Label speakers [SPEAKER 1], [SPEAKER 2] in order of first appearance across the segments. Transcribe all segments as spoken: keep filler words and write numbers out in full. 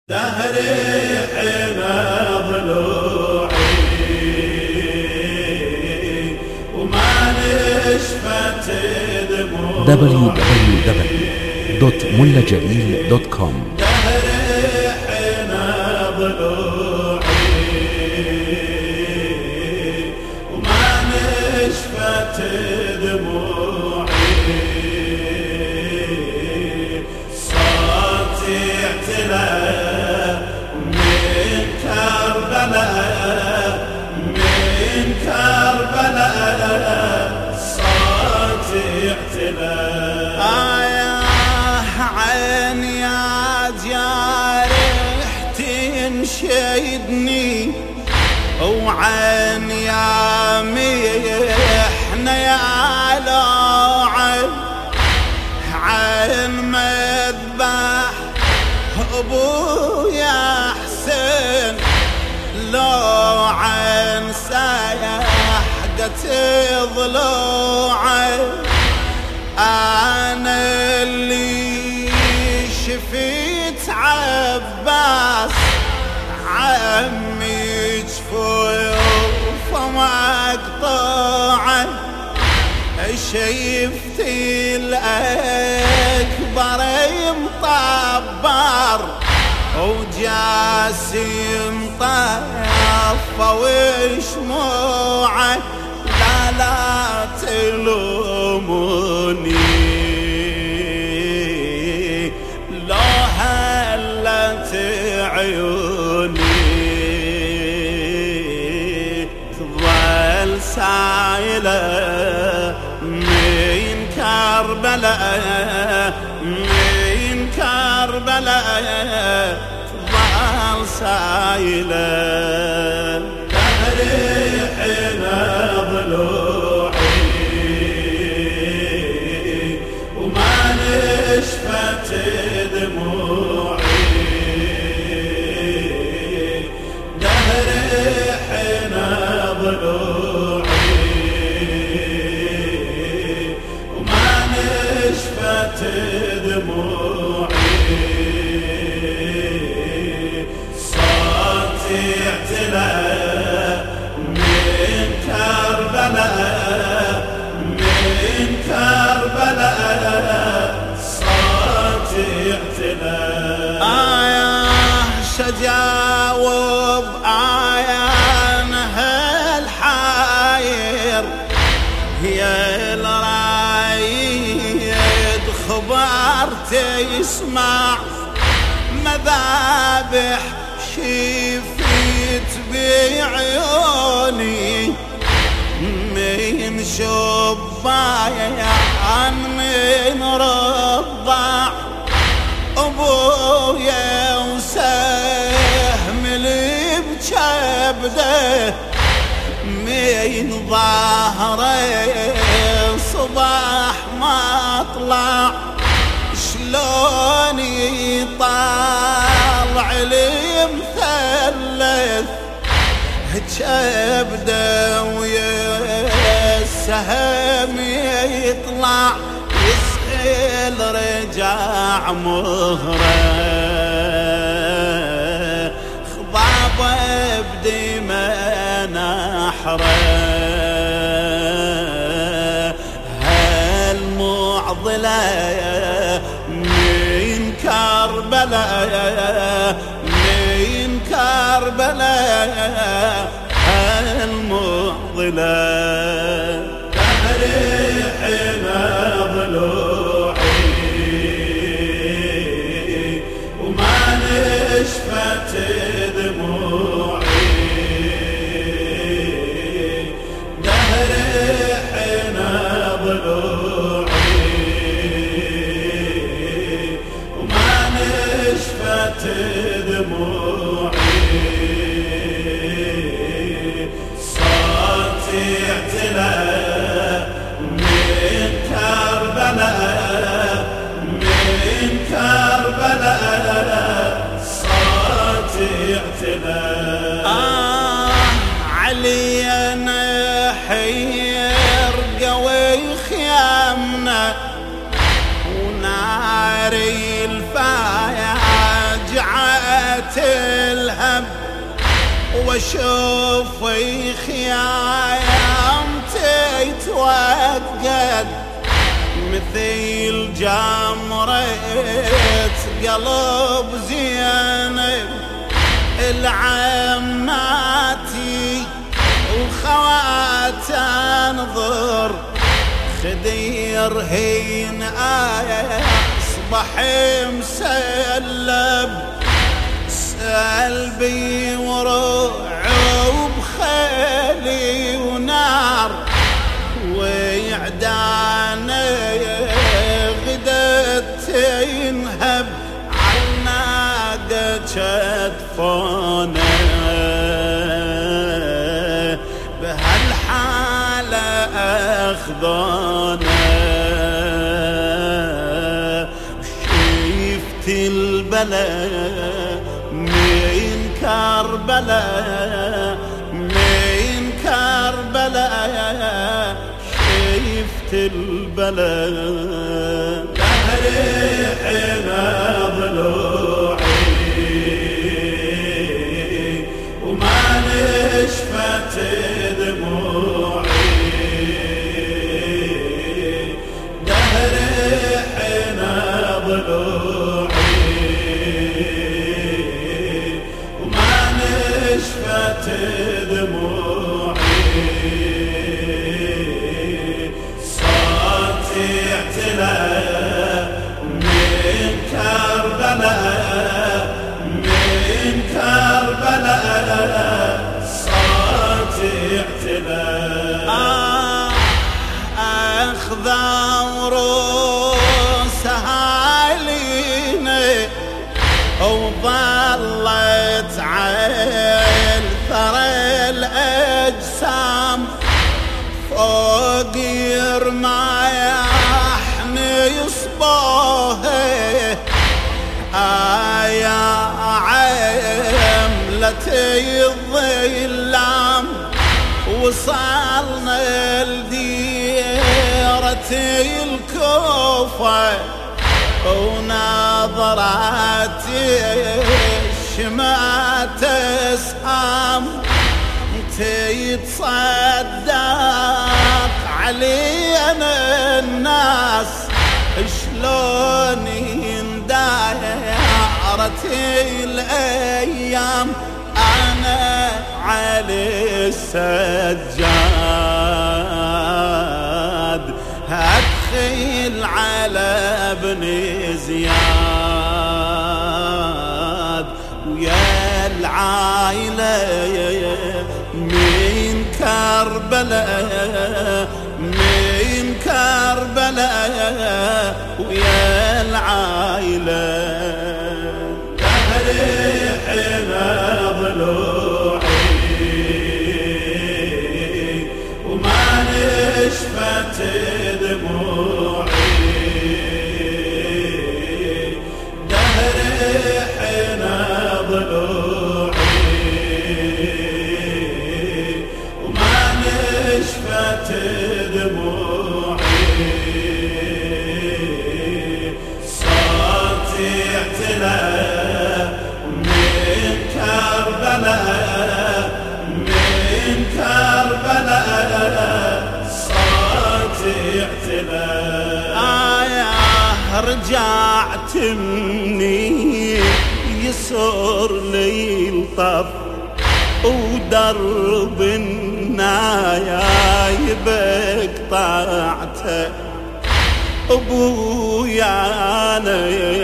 [SPEAKER 1] دهري حين ضلوعي وما نشفت دموعي
[SPEAKER 2] دبليو دبليو دبليو دوت ملا جليل دوت كوم.
[SPEAKER 1] دهري حين ضلوعي وما نشفت دموعي صوتي اعتلى من كربلاء صوتي اعتلى.
[SPEAKER 3] آية عين يا جارح تنشدني وعين يا محنة يا لوعن عين مذبح ابويا حسين لو عين سيحقة ضلوعي انا اللي شفيت عباس عمي جفوف مقطوعه شفت الأكبر مطبر وجاسم طفى وشموعه لا لا تلوموني لو هلت عيوني تظل سايله من كربلاء من كربلاء تظل سايله.
[SPEAKER 1] دهري حين ضلوعي وما نشفت دموعي دهري حين ضلوعي وما نشفت دموعي صوتي اعتلى من كربلاء من كربلاء صوتي اعتلى.
[SPEAKER 3] آية شجاوب آية هالحاير يا الرايد خبر تسمع مذابح شفيت بعيوني من شبايا من رضع ابويا وسهم اللي بجبده من ظهري صباح ما طلع شلون يطلع لي مثلث جبده ويا السهم يطلع يسأل رجع مهره خضابه بدمه نحره هالمعضله من كربلاء من كربلاء المعضله.
[SPEAKER 1] دهري حين ضلوعي وما نشفت دموعي دهري حين ضلوعي وما نشفت دموعي صوتي اعتلى من كربلاء من كربلاء صوتي اعتلى.
[SPEAKER 3] آه علي نحير قوي خيامنا وناري الفايا تلهب واشوف خيامتي توقد مثل جمرة قلب زينب العماتي وخوات انظر خدير هين اصبح مسلب سلبي ورعب خيلي ونار ويعداني غدت تنهب عالناقة شدفونه بهالحالة أخذونه شفت البلاء من كربلاء من كربلاء شفت البلاء
[SPEAKER 1] دهري حين ضلوعي وما نشفت دموعي دهري حين ضلوعي وما نشفت دموعي صوتي اعتلى من كربلاء من كربلاء صوتي اعتلى
[SPEAKER 3] أخذوا روسها ليني وظلت عين ثرى الأجسام فوق يرماحني يصبوه آيا عملتي الظلام وصلنا لديرتي الكوفة ونظراتي الشمات اسهام تتصدق علينا الناس شلون اندارت الايام انا علي السجاد هدخل على ابن زياد ويا العائلة من كربلاء من كربلاء ويا العائلة
[SPEAKER 1] دهري حين ضلوعي وما نشفت دموعي دهري حين ضلوعي وما نشفت دموعي صوتي اعتلى من كربلاء من كربلاء صوتي اعتلى
[SPEAKER 3] آية رجعت مني يسر لي الطف ودرب النايب قطعته ابويا انا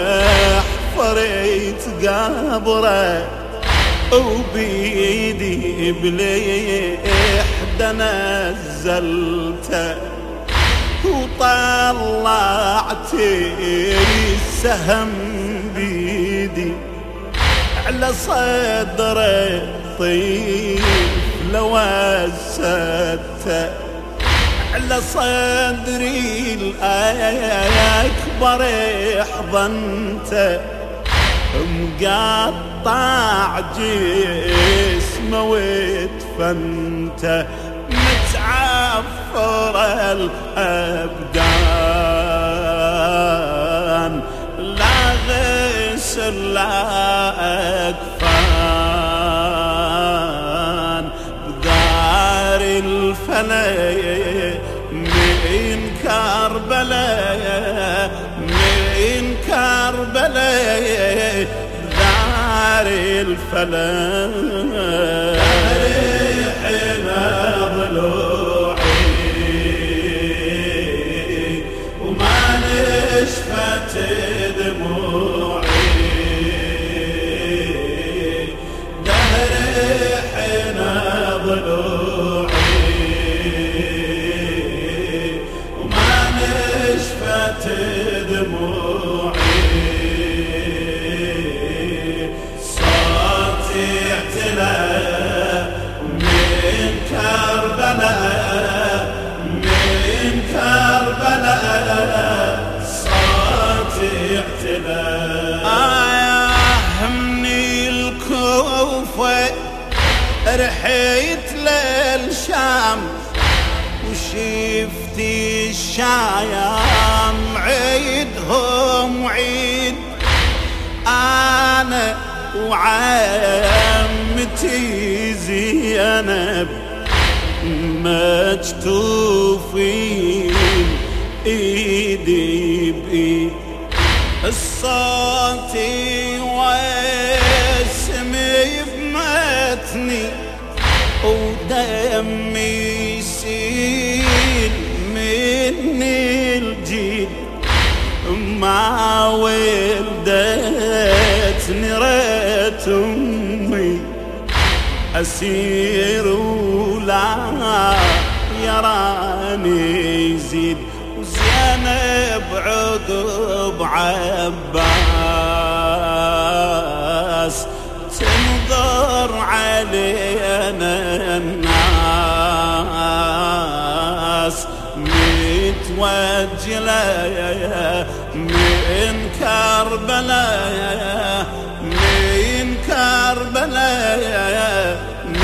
[SPEAKER 3] حفريت قبره وبيدي بليحدى نزلته وطلعت السهم بيدي على صدره طيف لوسته على صدري الأكبر حضنته مقطع جسمه وتفنته متعفر الأبدان لا غسل يصير لا أكفان بدار الفلا من كربلاء من كربلاء دار الفلا
[SPEAKER 1] ريحنا ضلوعي وما نشفت دموعي دهر ريحنا ضلوعي وما نشفت دموعي صوتي اعتلى من كربلاء من كربلاء صوتي اعتلى
[SPEAKER 3] آه من الكوفة رحيت للشام وشفت الشايام عيدهم عيد أنا وعمتي زينب مجتوفين ايدي بايد الصوتي واسمي بمتني ودمي يسيل مني الجيل ما ولدتني ريت امي اسير ولا يراني يزيد وزينب عقب عباس تنظر علينا الناس متوجلة من كربلاء من كربلاء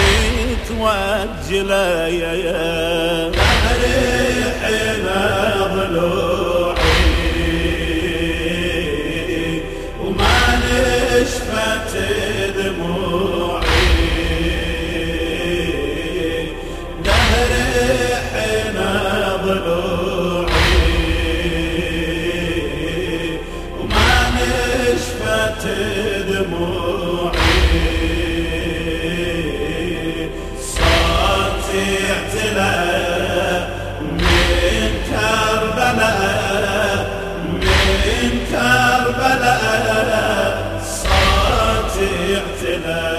[SPEAKER 3] متوجلة
[SPEAKER 1] ريحنا ضلوعي وما نشفت دموعي دهر ريحنا ضلوعي وما نشفت دموعي صوتي اعتلى من كربلاء من كربلاء صوتي اعتلى